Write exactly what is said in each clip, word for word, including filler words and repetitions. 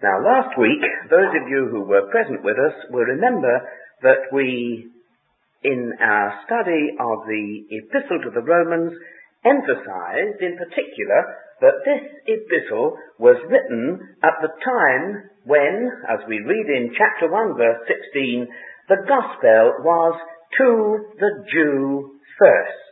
Now, last week, those of you who were present with us will remember that we, in our study of the Epistle to the Romans, emphasized in particular that this epistle was written at the time when, as we read in chapter one, verse sixteen, the gospel was to the Jew first.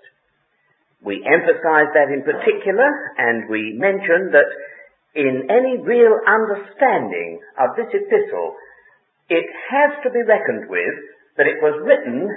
We emphasized that in particular, and we mentioned that in any real understanding of this epistle, it has to be reckoned with that it was written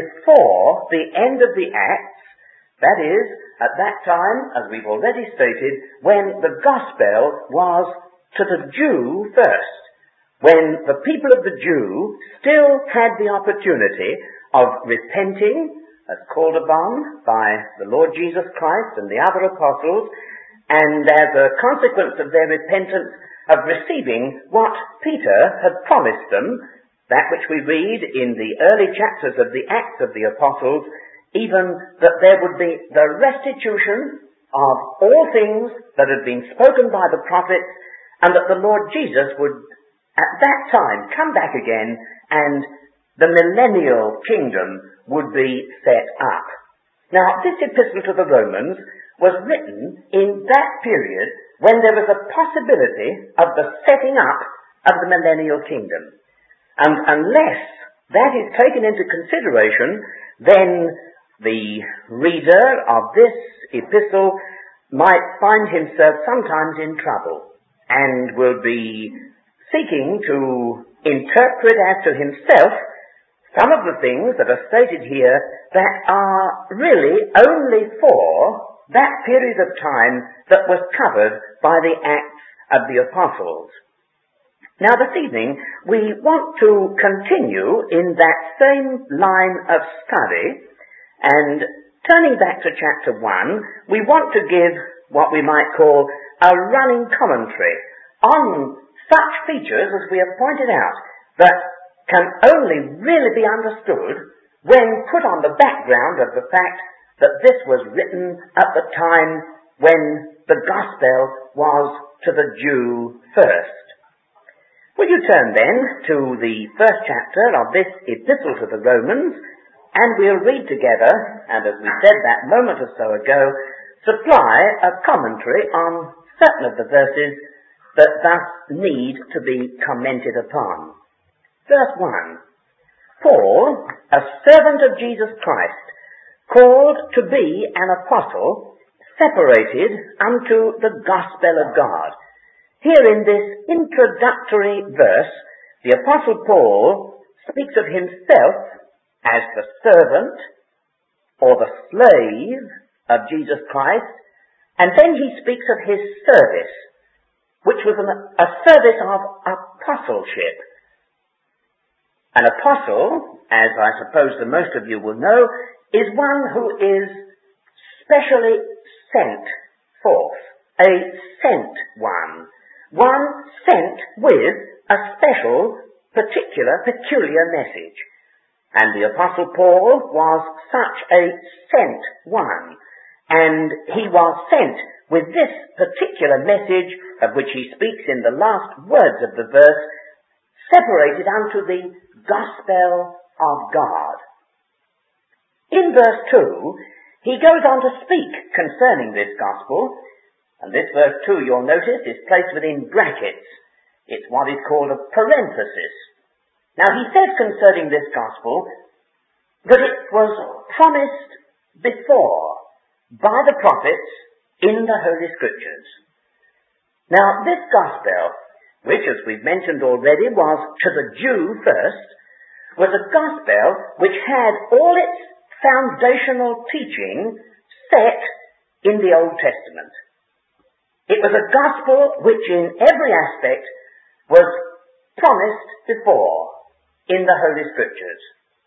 before the end of the Acts, that is, at that time, as we've already stated, when the gospel was to the Jew first, when the people of the Jew still had the opportunity of repenting, as called upon by the Lord Jesus Christ and the other apostles, and as a consequence of their repentance, of receiving what Peter had promised them, that which we read in the early chapters of the Acts of the Apostles, even that there would be the restitution of all things that had been spoken by the prophets, and that the Lord Jesus would at that time come back again, and the millennial kingdom would be set up. Now, this epistle to the Romans was written in that period when there was a possibility of the setting up of the millennial kingdom. And unless that is taken into consideration, then the reader of this epistle might find himself sometimes in trouble and will be seeking to interpret as to himself some of the things that are stated here that are really only for that period of time that was covered by the Acts of the Apostles. Now this evening we want to continue in that same line of study, and turning back to chapter one, we want to give what we might call a running commentary on such features as we have pointed out that can only really be understood when put on the background of the fact that this was written at the time when the gospel was to the Jew first. Will you turn then to the first chapter of this epistle to the Romans, and we'll read together, and as we said that moment or so ago, supply a commentary on certain of the verses that thus need to be commented upon. Verse one. Paul, a servant of Jesus Christ, called to be an apostle, separated unto the gospel of God. Here in this introductory verse, the Apostle Paul speaks of himself as the servant or the slave of Jesus Christ, and then he speaks of his service, which was an, a service of apostleship. An apostle, as I suppose the most of you will know, is one who is specially sent forth, a sent one, one sent with a special, particular, peculiar message. And the Apostle Paul was such a sent one, and he was sent with this particular message, of which he speaks in the last words of the verse, separated unto the gospel of God. In verse two, he goes on to speak concerning this gospel, and this verse two, you'll notice, is placed within brackets. It's what is called a parenthesis. Now he says concerning this gospel that it was promised before by the prophets in the Holy Scriptures. Now this gospel, which as we've mentioned already was to the Jew first, was a gospel which had all its foundational teaching set in the Old Testament. It was a gospel which in every aspect was promised before in the Holy Scriptures.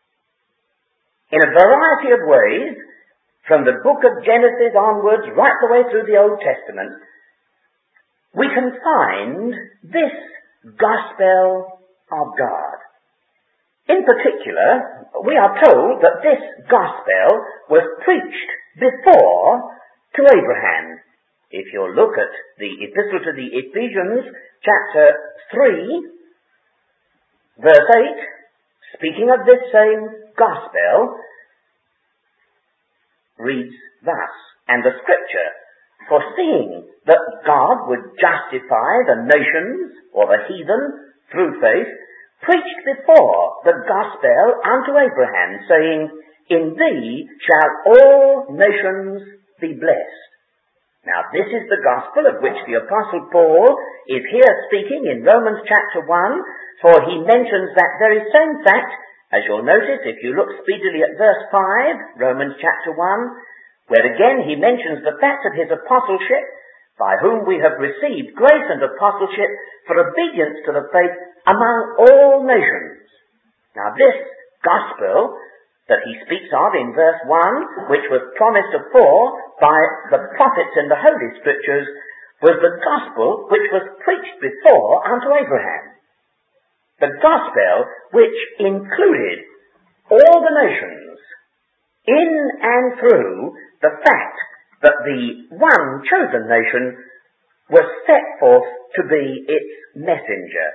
In a variety of ways, from the book of Genesis onwards, right the way through the Old Testament, we can find this gospel of God. In particular, we are told that this gospel was preached before to Abraham. If you'll look at the epistle to the Ephesians, chapter three, verse eight, speaking of this same gospel, reads thus, "And the scripture, foreseeing that God would justify the nations or the heathen through faith, preached before the gospel unto Abraham, saying, In thee shall all nations be blessed." Now this is the gospel of which the Apostle Paul is here speaking in Romans chapter one, for he mentions that very same fact, as you'll notice if you look speedily at verse five, Romans chapter one, where again he mentions the fact of his apostleship, by whom we have received grace and apostleship for obedience to the faith among all nations. Now this gospel that he speaks of in verse one, which was promised afore by the prophets in the Holy Scriptures, was the gospel which was preached before unto Abraham. The gospel which included all the nations in and through the fact that the one chosen nation was set forth to be its messenger.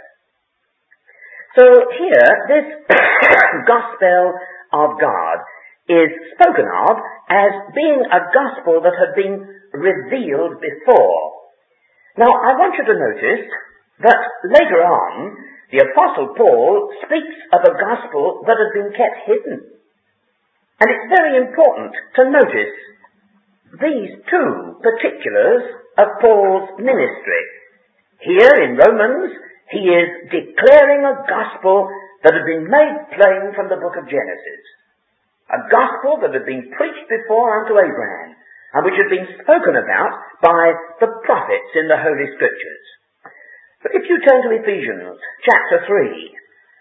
So here, this gospel of God is spoken of as being a gospel that had been revealed before. Now, I want you to notice that later on, the Apostle Paul speaks of a gospel that had been kept hidden. And it's very important to notice these two particulars of Paul's ministry. Here in Romans, he is declaring a gospel that had been made plain from the book of Genesis. A gospel that had been preached before unto Abraham, and which had been spoken about by the prophets in the Holy Scriptures. But if you turn to Ephesians chapter three,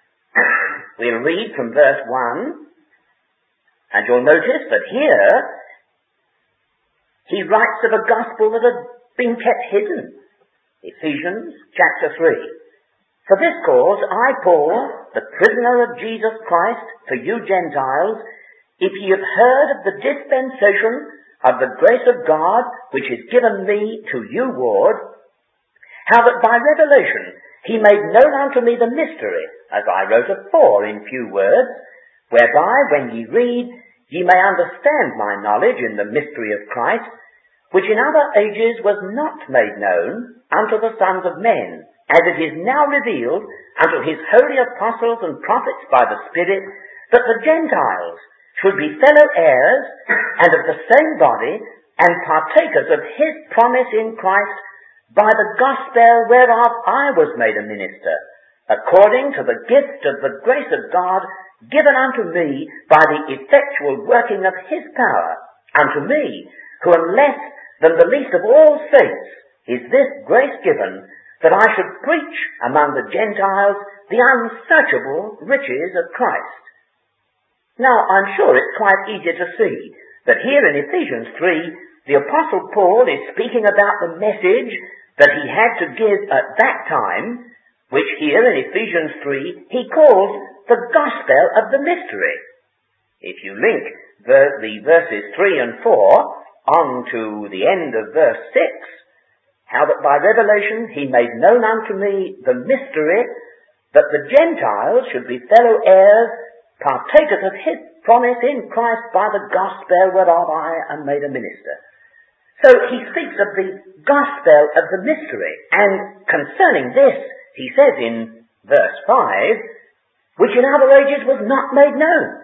we'll read from verse one, and you'll notice that here he writes of a gospel that had been kept hidden. Ephesians chapter three. "For this cause I, Paul, the prisoner of Jesus Christ, for you Gentiles, if ye have heard of the dispensation of the grace of God, which is given me to you ward, how that by revelation he made known unto me the mystery, as I wrote afore in few words, whereby, when ye read, ye may understand my knowledge in the mystery of Christ, which in other ages was not made known unto the sons of men, as it is now revealed unto his holy apostles and prophets by the Spirit, that the Gentiles should be fellow heirs and of the same body, and partakers of his promise in Christ, by the gospel whereof I was made a minister, according to the gift of the grace of God given unto me by the effectual working of his power. Unto me, who am less than the least of all saints, is this grace given, that I should preach among the Gentiles the unsearchable riches of Christ." Now, I'm sure it's quite easy to see that here in Ephesians three, the Apostle Paul is speaking about the message that he had to give at that time, which here in Ephesians three he calls the gospel of the mystery. If you link the, the verses three and four on to the end of verse six, how that by revelation he made known unto me the mystery, that the Gentiles should be fellow heirs, partakers of his promise in Christ by the gospel whereof I am made a minister. So he speaks of the gospel of the mystery, and concerning this, he says in verse five, which in other ages was not made known.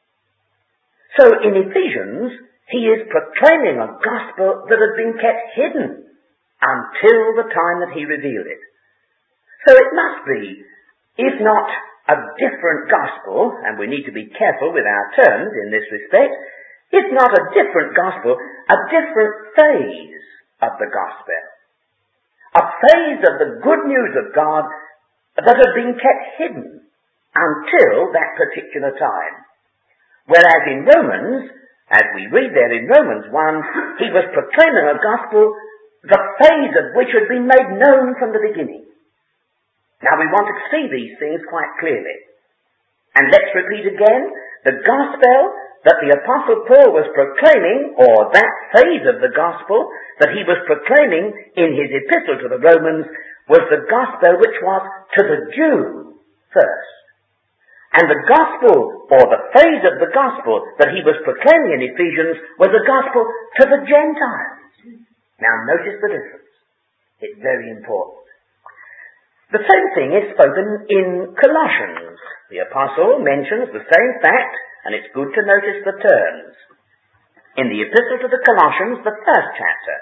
So in Ephesians, he is proclaiming a gospel that had been kept hidden until the time that he revealed it. So it must be, if not a different gospel, and we need to be careful with our terms in this respect, if not a different gospel, a different phase of the gospel. A phase of the good news of God that had been kept hidden until that particular time. Whereas in Romans, as we read there in Romans one, he was proclaiming a gospel, the phase of which had been made known from the beginning. Now we want to see these things quite clearly. And let's repeat again, the gospel that the Apostle Paul was proclaiming, or that phase of the gospel that he was proclaiming in his epistle to the Romans, was the gospel which was to the Jew first. And the gospel, or the phase of the gospel that he was proclaiming in Ephesians, was the gospel to the Gentiles. Now notice the difference. It's very important. The same thing is spoken in Colossians. The apostle mentions the same fact, and it's good to notice the terms. In the epistle to the Colossians, the first chapter,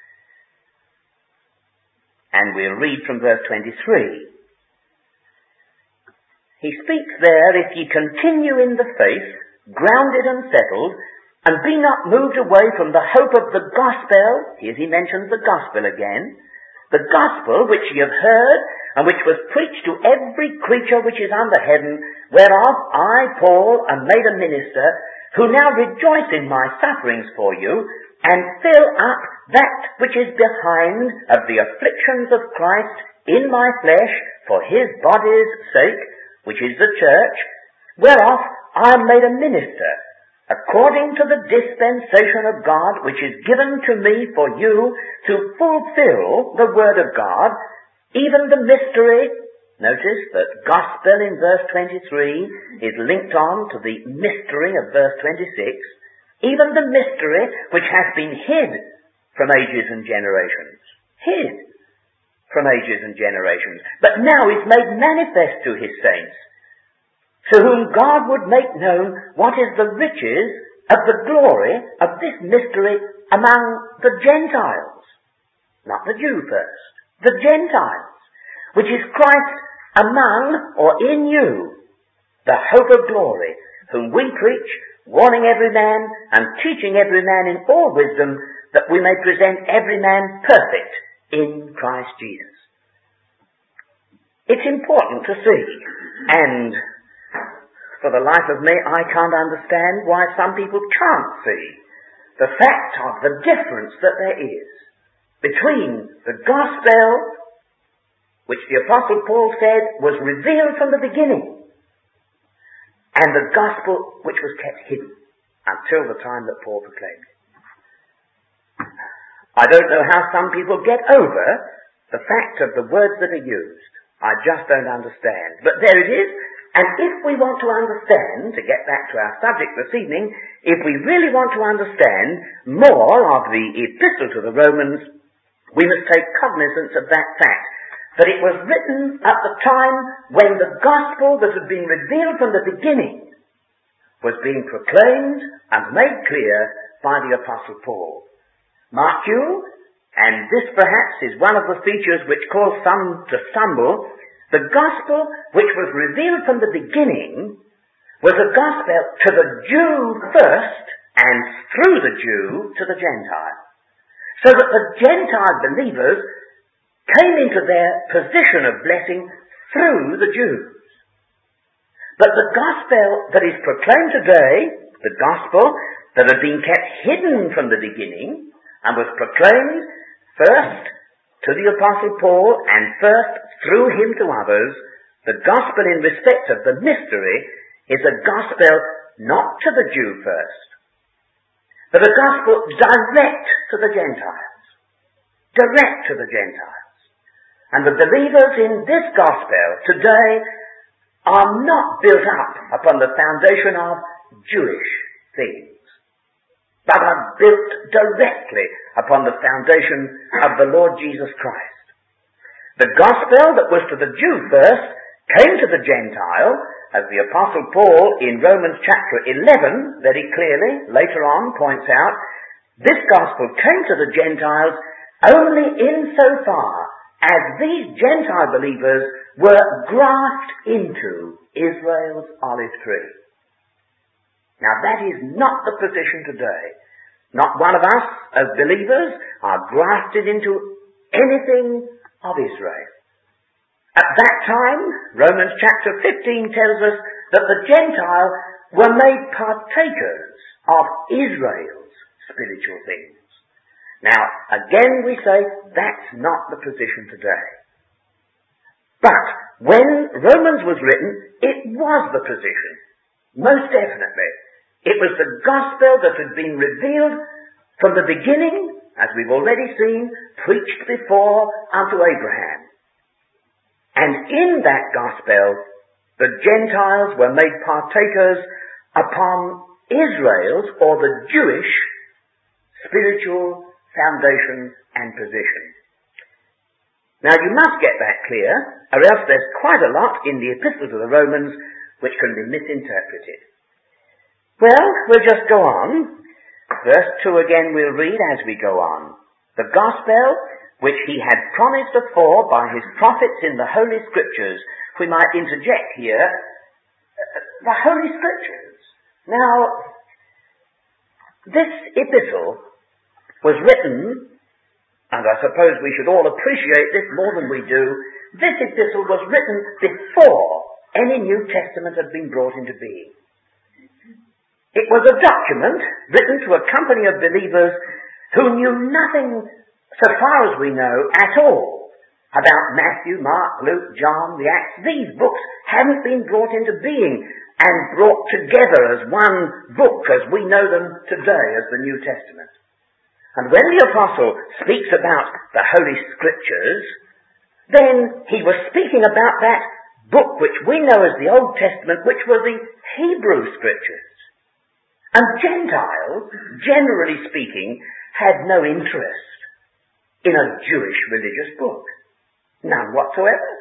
and we'll read from verse twenty-three. He speaks there, if ye continue in the faith, grounded and settled, and be not moved away from the hope of the gospel, here he mentions the gospel again, the gospel which ye have heard, and which was preached to every creature which is under heaven, whereof I, Paul, am made a minister, who now rejoice in my sufferings for you, and fill up that which is behind of the afflictions of Christ in my flesh for his body's sake, which is the church, whereof I am made a minister, according to the dispensation of God, which is given to me for you to fulfill the word of God, even the mystery. Notice that gospel in verse twenty-three is linked on to the mystery of verse twenty-six, even the mystery which has been hid from ages and generations. Hid from ages and generations, but now is made manifest to his saints, to whom God would make known what is the riches of the glory of this mystery among the Gentiles. Not the Jew first, the Gentiles, which is Christ among or in you, the hope of glory, whom we preach, warning every man and teaching every man in all wisdom, that we may present every man perfect in Christ Jesus. It's important to see, and for the life of me I can't understand why some people can't see the fact of the difference that there is between the gospel, which the Apostle Paul said was revealed from the beginning, and the gospel which was kept hidden until the time that Paul proclaimed it. I don't know how some people get over the fact of the words that are used. I just don't understand. But there it is. And if we want to understand, to get back to our subject this evening, if we really want to understand more of the epistle to the Romans, we must take cognizance of that fact, that it was written at the time when the gospel that had been revealed from the beginning was being proclaimed and made clear by the Apostle Paul. Mark you, and this perhaps is one of the features which cause some to stumble, the gospel which was revealed from the beginning was a gospel to the Jew first, and through the Jew to the Gentile. So that the Gentile believers came into their position of blessing through the Jews. But the gospel that is proclaimed today, the gospel that had been kept hidden from the beginning, and was proclaimed first to the Apostle Paul and first through him to others, the gospel in respect of the mystery is a gospel not to the Jew first, but a gospel direct to the Gentiles. Direct to the Gentiles. And the believers in this gospel today are not built up upon the foundation of Jewish things, but are built directly upon the foundation of the Lord Jesus Christ. The gospel that was to the Jew first came to the Gentile, as the Apostle Paul in Romans chapter eleven very clearly later on points out. This gospel came to the Gentiles only insofar as these Gentile believers were grafted into Israel's olive tree. Now that is not the position today. Not one of us as believers are grafted into anything of Israel. At that time, Romans chapter fifteen tells us that the Gentiles were made partakers of Israel's spiritual things. Now, again we say that's not the position today. But when Romans was written, it was the position. Most definitely. It was the gospel that had been revealed from the beginning, as we've already seen, preached before unto Abraham. And in that gospel, the Gentiles were made partakers upon Israel's, or the Jewish, spiritual foundation and position. Now you must get that clear, or else there's quite a lot in the Epistle to the Romans which can be misinterpreted. Well, we'll just go on. Verse two again we'll read as we go on. The gospel which he had promised afore by his prophets in the Holy Scriptures. We might interject here, the Holy Scriptures. Now, this epistle was written, and I suppose we should all appreciate this more than we do, this epistle was written before any New Testament had been brought into being. It was a document written to a company of believers who knew nothing, so far as we know, at all about Matthew, Mark, Luke, John, the Acts. These books hadn't been brought into being and brought together as one book as we know them today as the New Testament. And when the Apostle speaks about the Holy Scriptures, then he was speaking about that book which we know as the Old Testament, which were the Hebrew Scriptures. And Gentiles, generally speaking, had no interest in a Jewish religious book. None whatsoever.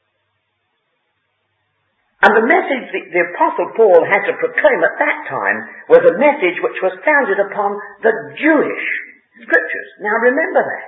And the message that the Apostle Paul had to proclaim at that time was a message which was founded upon the Jewish Scriptures. Now remember that.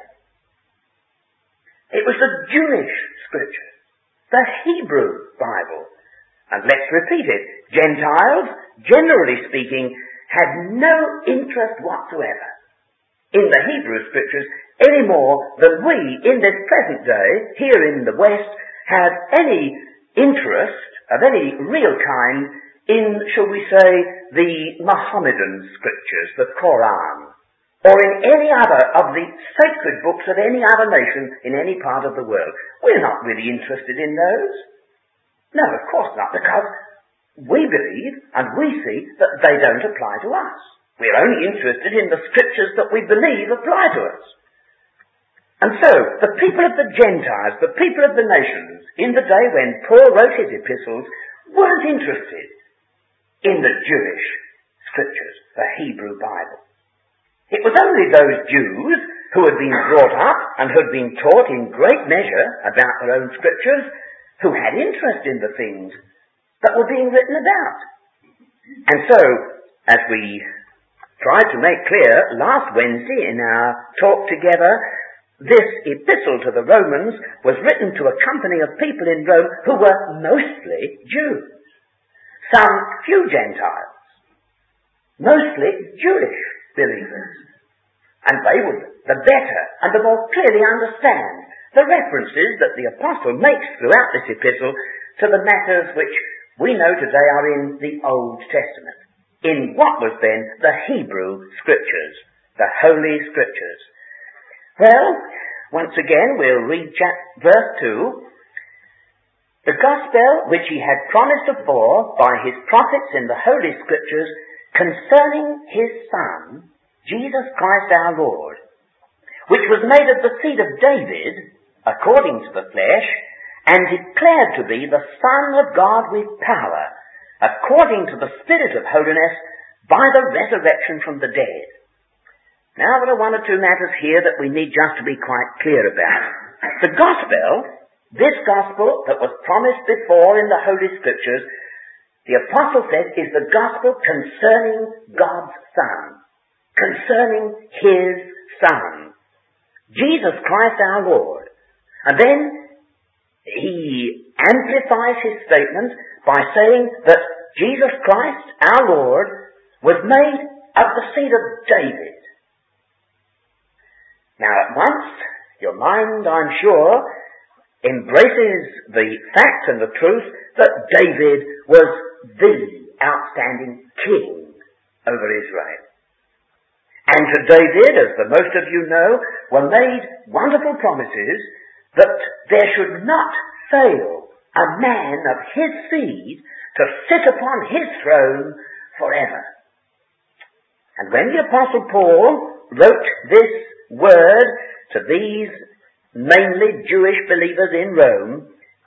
It was the Jewish Scriptures, the Hebrew Bible. And let's repeat it. Gentiles, generally speaking, had no interest whatsoever in the Hebrew Scriptures any more than we in this present day, here in the West, have any interest of any real kind in, shall we say, the Mohammedan Scriptures, the Quran, or in any other of the sacred books of any other nation in any part of the world. We're not really interested in those. No, of course not, because we believe and we see that they don't apply to us. We're only interested in the Scriptures that we believe apply to us. And so, the people of the Gentiles, the people of the nations, in the day when Paul wrote his epistles, weren't interested in the Jewish Scriptures, the Hebrew Bible. It was only those Jews who had been brought up and who had been taught in great measure about their own Scriptures who had interest in the things that were being written about. And so, as we tried to make clear last Wednesday in our talk together, this epistle to the Romans was written to a company of people in Rome who were mostly Jews. Some few Gentiles. Mostly Jewish believers. And they would the better and the more clearly understand the references that the Apostle makes throughout this epistle to the matters which we know today are in the Old Testament, in what was then the Hebrew Scriptures, the Holy Scriptures. Well, once again we'll read verse two. The gospel which he had promised afore by his prophets in the Holy Scriptures concerning his Son, Jesus Christ our Lord, which was made of the seed of David, according to the flesh, and declared to be the Son of God with power, according to the Spirit of holiness, by the resurrection from the dead. Now there are one or two matters here that we need just to be quite clear about. The gospel, this gospel that was promised before in the Holy Scriptures, the Apostle says is the gospel concerning God's Son, concerning his Son, Jesus Christ our Lord. And then he amplifies his statement by saying that Jesus Christ, our Lord, was made of the seed of David. Now at once, your mind, I'm sure, embraces the fact and the truth that David was the outstanding king over Israel. And to David, as the most of you know, were made wonderful promises that there should not fail a man of his seed to sit upon his throne forever. And when the Apostle Paul wrote this word to these mainly Jewish believers in Rome,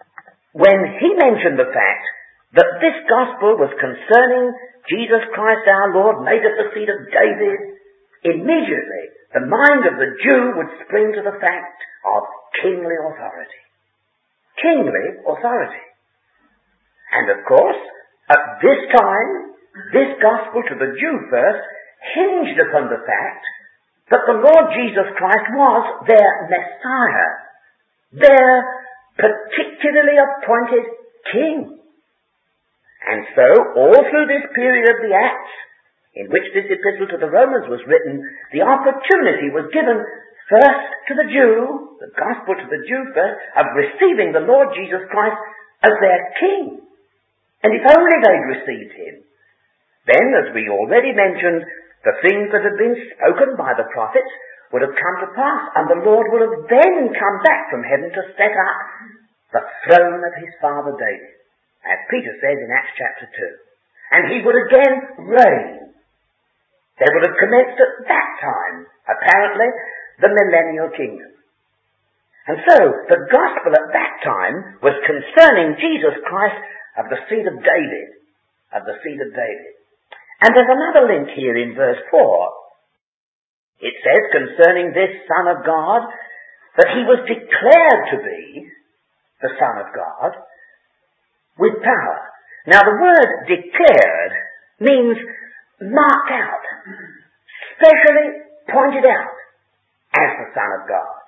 when he mentioned the fact that this gospel was concerning Jesus Christ our Lord, made of the seed of David, immediately the mind of the Jew would spring to the fact of kingly authority. Kingly authority. And of course, at this time, this gospel to the Jew first hinged upon the fact that the Lord Jesus Christ was their Messiah, their particularly appointed King. And so, all through this period of the Acts, in which this epistle to the Romans was written, the opportunity was given first to the Jew, the gospel to the Jew first, of receiving the Lord Jesus Christ as their King. And if only they'd received him, then, as we already mentioned, the things that had been spoken by the prophets would have come to pass, and the Lord would have then come back from heaven to set up the throne of his father David, as Peter says in Acts chapter two. And he would again reign. There would have commenced at that time, apparently, the millennial kingdom. And so, the gospel at that time was concerning Jesus Christ of the seed of David, of the seed of David. And there's another link here in verse four. It says concerning this Son of God that he was declared to be the Son of God with power. Now the word declared means marked out, specially pointed out as the Son of God.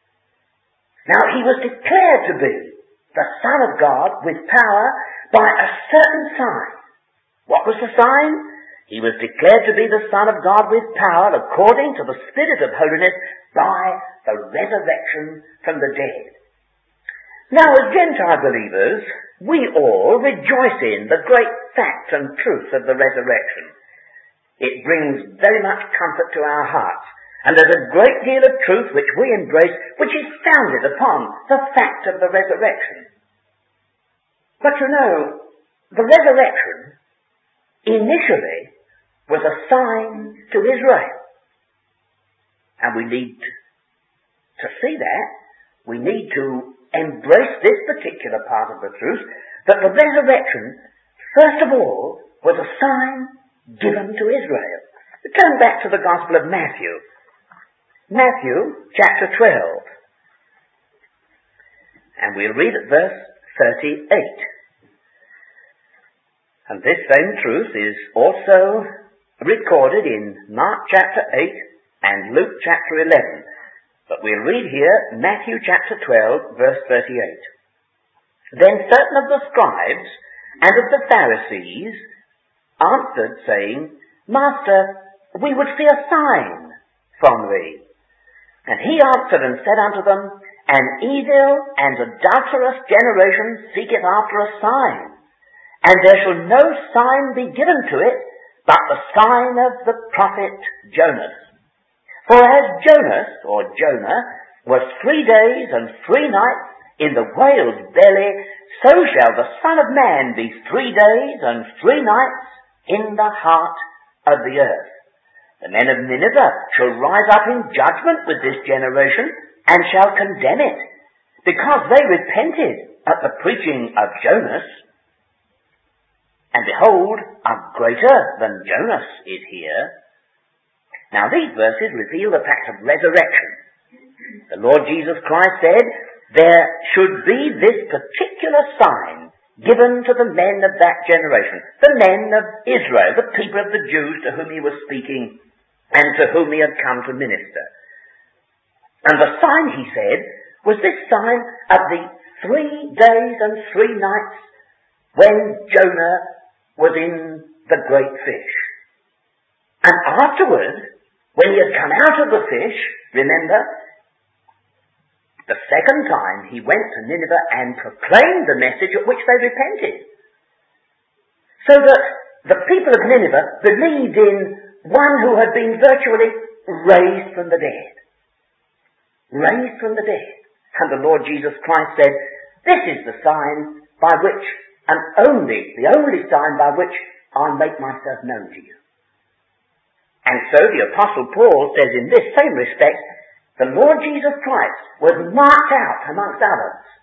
Now he was declared to be the Son of God with power by a certain sign. What was the sign? He was declared to be the Son of God with power according to the Spirit of holiness by the resurrection from the dead. Now, as Gentile believers, we all rejoice in the great fact and truth of the resurrection. It brings very much comfort to our hearts, and there's a great deal of truth which we embrace, which is founded upon the fact of the resurrection. But you know, the resurrection initially was a sign to Israel. And we need to see that. We need to embrace this particular part of the truth, that the resurrection, first of all, was a sign given to Israel. Turn back to the Gospel of Matthew. Matthew chapter twelve. And we'll read at verse thirty-eight. And this same truth is also recorded in Mark chapter eight and Luke chapter eleven. But we'll read here Matthew chapter twelve, verse thirty-eight. Then certain of the scribes and of the Pharisees answered, saying, Master, we would see a sign from thee. And he answered and said unto them, An evil and adulterous generation seeketh after a sign, and there shall no sign be given to it, but the sign of the prophet Jonas. For as Jonas, or Jonah, was three days and three nights in the whale's belly, so shall the Son of Man be three days and three nights in the heart of the earth. The men of Nineveh shall rise up in judgment with this generation, and shall condemn it, because they repented at the preaching of Jonas. And behold, a greater than Jonas is here. Now these verses reveal the fact of resurrection. The Lord Jesus Christ said, there should be this particular sign given to the men of that generation, the men of Israel, the people of the Jews to whom he was speaking and to whom he had come to minister. And the sign, he said, was this sign of the three days and three nights when Jonah was in the great fish. And afterwards, when he had come out of the fish, remember, the second time he went to Nineveh and proclaimed the message at which they repented. So that the people of Nineveh believed in one who had been virtually raised from the dead. Raised from the dead. And the Lord Jesus Christ said, this is the sign by which, and only, the only sign by which I make myself known to you. And so the Apostle Paul says in this same respect, the Lord Jesus Christ was marked out amongst others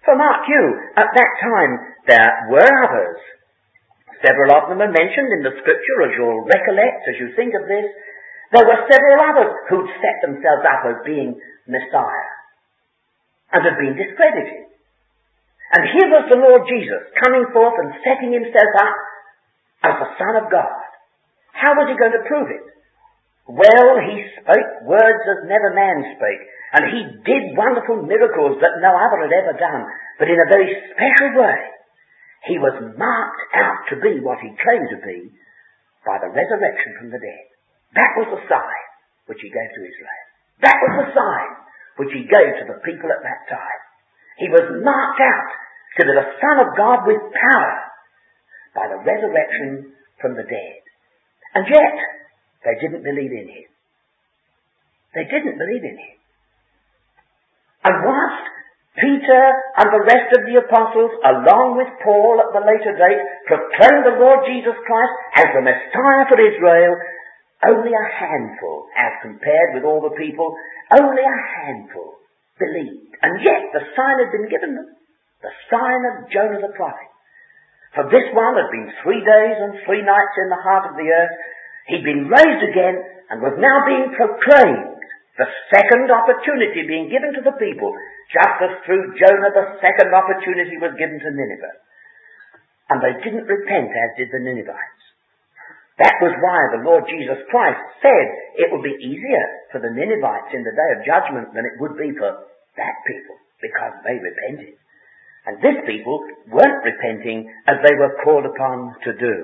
For mark you, at that time there were others. Several of them are mentioned in the scripture, as you'll recollect as you think of this. There were several others who'd set themselves up as being Messiah and had been discredited. And here was the Lord Jesus coming forth and setting himself up as the Son of God. How was he going to prove it? Well, he spoke words as never man spake, and he did wonderful miracles that no other had ever done, but in a very special way. He was marked out to be what he claimed to be by the resurrection from the dead. That was the sign which he gave to Israel. That was the sign which he gave to the people at that time. He was marked out to be the Son of God with power by the resurrection from the dead. And yet, they didn't believe in him. They didn't believe in him. And whilst Peter and the rest of the apostles, along with Paul at the later date, proclaimed the Lord Jesus Christ as the Messiah for Israel, only a handful, as compared with all the people, only a handful believed. And yet the sign had been given them. The sign of Jonah the prophet. For this one had been three days and three nights in the heart of the earth. He'd been raised again and was now being proclaimed. The second opportunity being given to the people, just as through Jonah the second opportunity was given to Nineveh. And they didn't repent, as did the Ninevites. That was why the Lord Jesus Christ said it would be easier for the Ninevites in the day of judgment than it would be for that people, because they repented. And this people weren't repenting as they were called upon to do.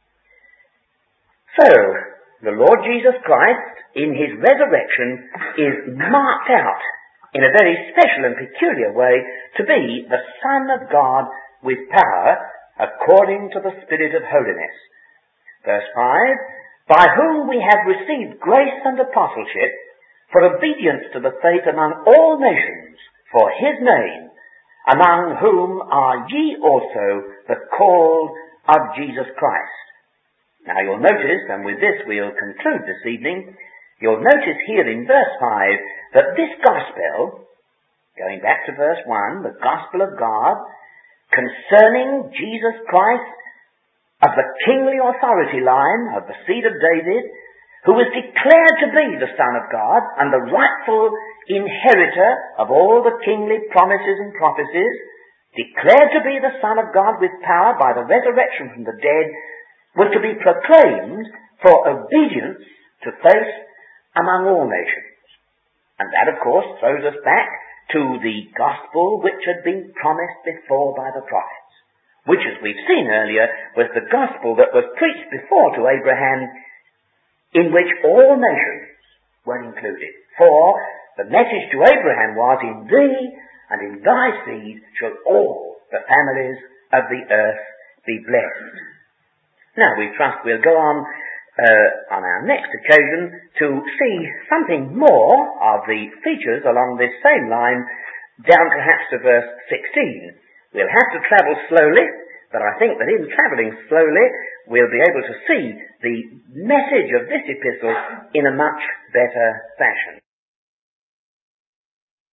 So, the Lord Jesus Christ, in his resurrection, is marked out in a very special and peculiar way to be the Son of God with power according to the Spirit of holiness. Verse five, by whom we have received grace and apostleship for obedience to the faith among all nations, for his name, among whom are ye also the called of Jesus Christ. Now you'll notice, and with this we'll conclude this evening, you'll notice here in verse five that this gospel, going back to verse one, the gospel of God, concerning Jesus Christ, of the kingly authority line of the seed of David, who was declared to be the Son of God and the rightful inheritor of all the kingly promises and prophecies, declared to be the Son of God with power by the resurrection from the dead, was to be proclaimed for obedience to faith among all nations. And that, of course, throws us back to the gospel which had been promised before by the prophets, which, as we've seen earlier, was the gospel that was preached before to Abraham, in which all nations were included. For the message to Abraham was, in thee and in thy seed shall all the families of the earth be blessed. Now we trust we'll go on uh, on our next occasion to see something more of the features along this same line, down perhaps to verse sixteen. We'll have to travel slowly, but I think that in travelling slowly, we'll be able to see the message of this epistle in a much better fashion.